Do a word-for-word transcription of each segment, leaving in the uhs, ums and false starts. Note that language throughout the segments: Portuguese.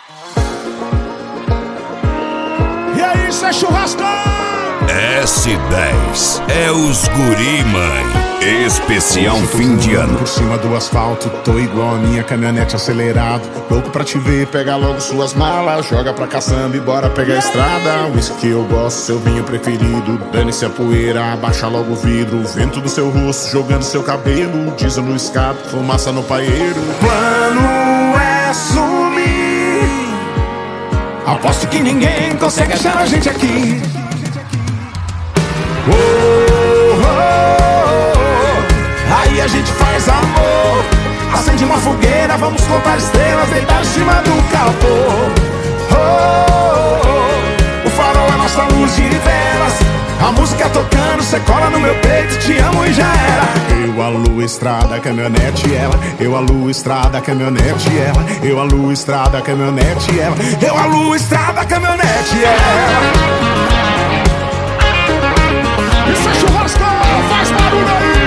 E aí, isso é churrascão! S dez é os guri, mãe. Especial fim de ano. Por cima do asfalto, tô igual a minha caminhonete acelerado. Louco pra te ver, pega logo suas malas. Joga pra caçamba e bora pegar a estrada. O whisky que eu gosto, seu vinho preferido. Dane-se a poeira, abaixa logo o vidro. Vento do seu rosto, jogando seu cabelo. Diesel no escape, fumaça no paeiro. Plano é sumir. Aposto que ninguém consegue achar a gente aqui. Oh, oh, oh. Aí a gente faz amor. Acende uma fogueira, vamos contar estrelas, deitar em cima do capô. Oh, oh, oh. O farol é nossa luz de velas. A música tocando, cê cola no meu peito. Te amo e já era. Eu, a lua, estrada, caminhonete, ela. Eu, a lua, estrada, caminhonete, ela. Eu, a lua, estrada, caminhonete, ela. Eu, a lua, estrada, caminhonete, ela. Isso é churrascão, faz barulho aí!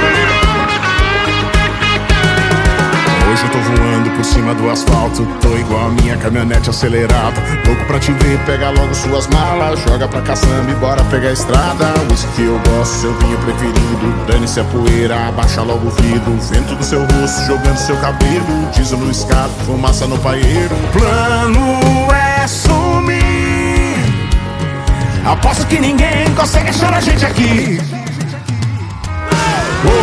Hoje eu tô voando por cima do asfalto. Tô igual a minha caminhonete acelerada. Louco pra te ver, pega logo suas malas. Joga pra caçamba e bora pegar a estrada. O whisky que eu gosto, seu vinho preferido. Dane-se a poeira, abaixa logo o vidro. Vento do seu rosto, jogando seu cabelo. Diesel no escape, fumaça no paeiro. Plano é sumir. Aposto que ninguém consegue achar a gente aqui. Oh,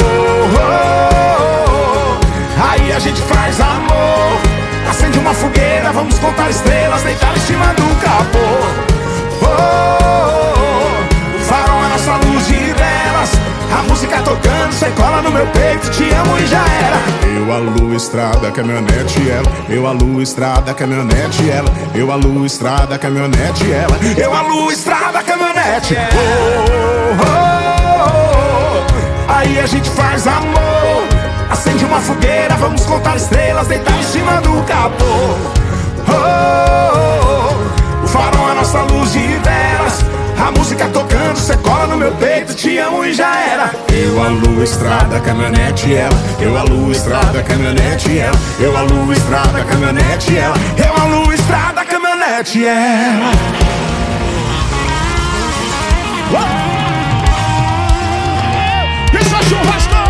oh, oh. Aí a gente faz amor. Acende uma fogueira, vamos contar estrelas, deitar em cima do capô. Oh, oh, oh. O farol é nossa luz de velas. A música tocando, cê cola no meu peito. Te amo e já era. Eu, a lua, estrada, caminhonete, ela. Eu, a lua, estrada, caminhonete, ela. Eu, a lua, estrada, caminhonete, ela. Eu, a lua, estrada, caminhonete. Oh, oh, oh. Aí a gente faz amor. Acende uma fogueira, vamos contar estrelas, deitar em cima do capô. Oh, oh, oh. O farol é nossa luz de velas. A música tocando, cê cola no meu peito. Te amo e já era. Eu, a lua, estrada, caminhonete, ela. Eu, a lua, estrada, caminhonete, ela. Eu, a lua, estrada, caminhonete, ela. Eu, a lua, estrada, caminhonete, ela. Isso é churrascão!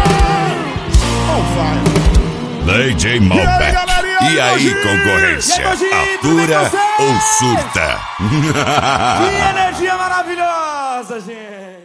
D J Malbec. E aí, concorrência? Atura ou surta? Que energia maravilhosa, gente!